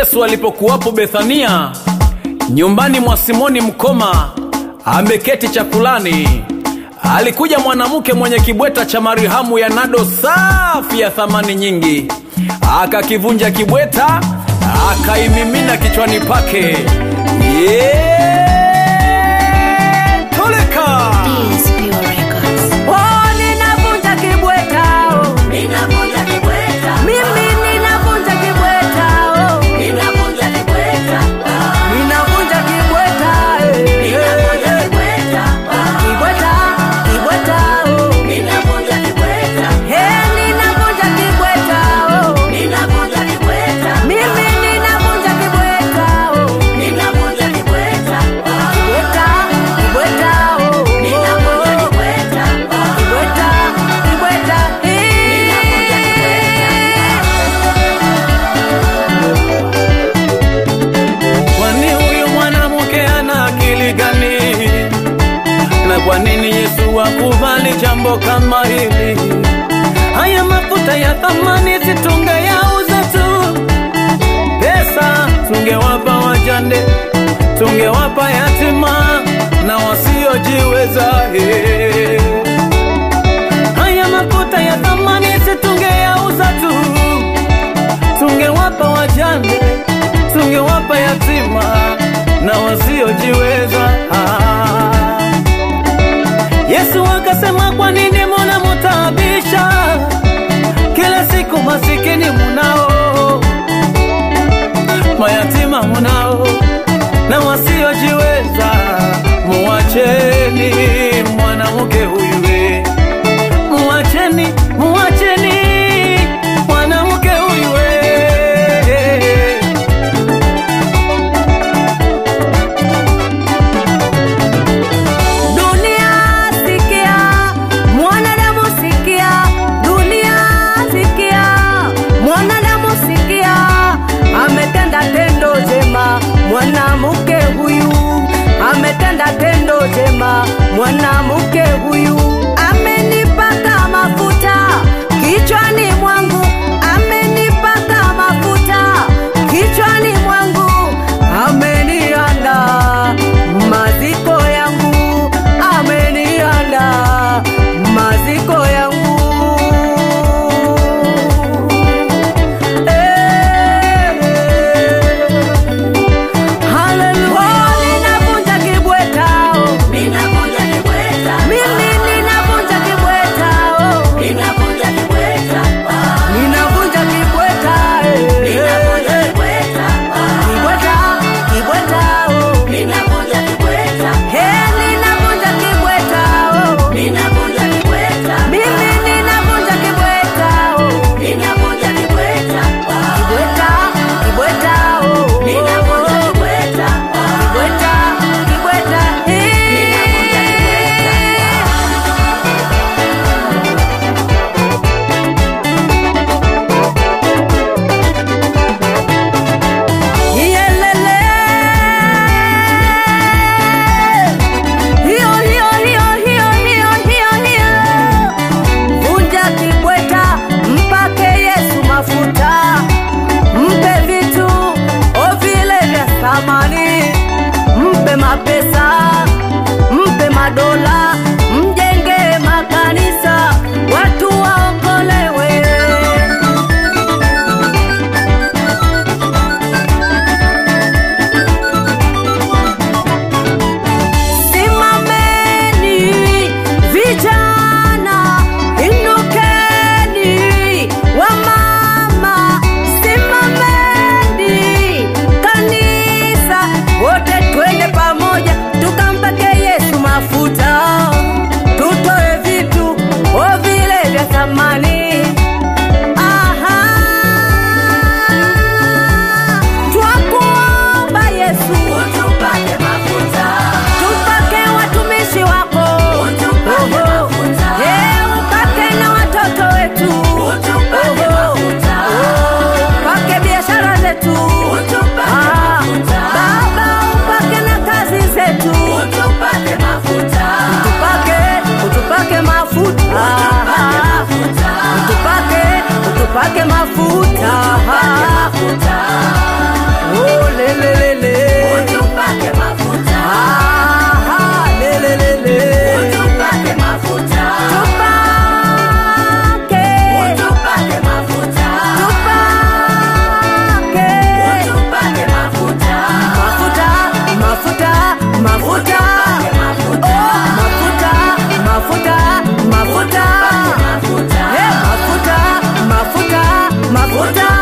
Yesu alipokuwapo Bethania, nyumbani mwa Simoni mkoma, ameketi chakulani, alikuja mwanamke mwenye kibweta cha marihamu ya nado safi ya thamani nyingi. Akakivunja kibweta, akaimimina kichwani pake. Toleka! Ninavunja kibweta, ninavunja kibweta. Mimi ninavunja kibweta, ninavunja kibweta. Ninavunja kibweta, ninavunja kibweta. Kibweta, kibweta, ninavunja kibweta. Ninavunja kibweta, ninavunja kibweta. Mimi ninavunja kibweta, ninavunja kibweta. Kibweta, kibweta, ninavunja kibweta. Kibweta, kibweta, ninavunja kibweta. Kwani huyu mwanamke ana akili gani? Na kwa nini Yesu akubali jambo kama hili? Haya mafuta ya thamani situngeyauza tu, pesa tungewapa wajane, tungewapa yatima na wasiojiweza. Haya mafuta ya thamani situngeyauza tu, tungewapa wajane, tungewapa yatima na wasiojiweza. Yesu akasema, kwa nini mnamtaabisha? Kila siku masikini munao, mayatima munao na wasiojiweza. Muacheni mwanamke huyu, muacheni, muacheni mwanamke huyu. Dunia sikia, mwanadamu sikia. Dunia sikia, mwanadamu sikia. Ametenda tendo jema mwanamke huyu, ametenda tendo jema mwanamke huyu. Amenipaka mafuta kichwani mwangu, amenipaka mafuta kichwani mwangu. Amenianda maziko yangu, amenianda maziko yangu. Hallelujah. Ninavunja kibweta, ninavunja kibweta. Mimi futa